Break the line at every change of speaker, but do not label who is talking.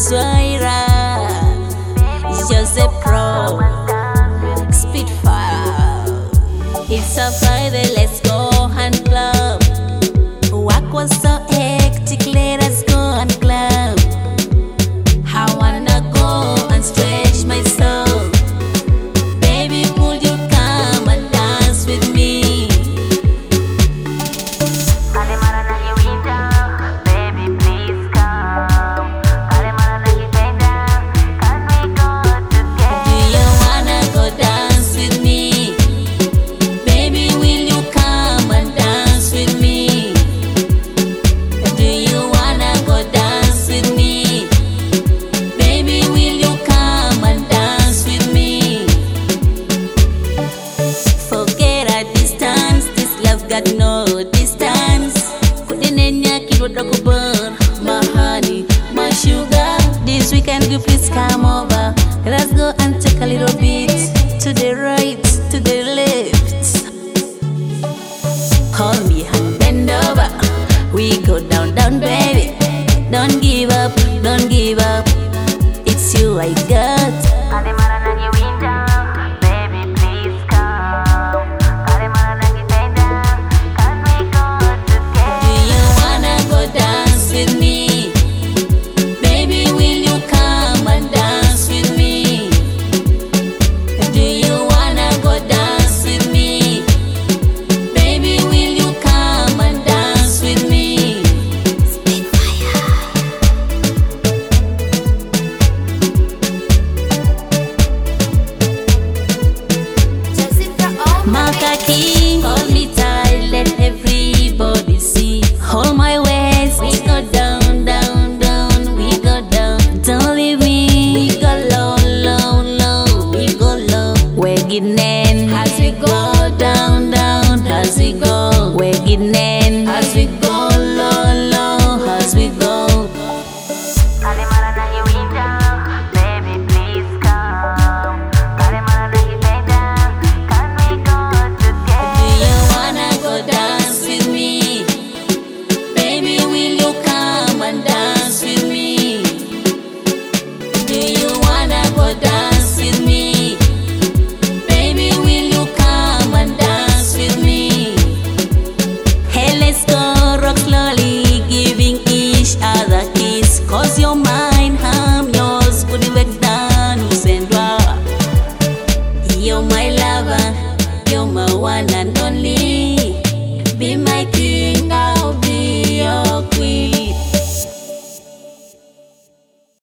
Zoira, Joseph Pro, Spitfire. It's a Friday, let's go and club. Work was so hectic, let us go and club. I wanna go and stretch myself. Baby, would you come and dance with me? Got no distance. Kudinenya kidogo kuburn. My honey, my sugar. This weekend you please come over. Let's go and take a little bit to the right, to the left. Hold me and bend over. We go down, down, baby. Don't give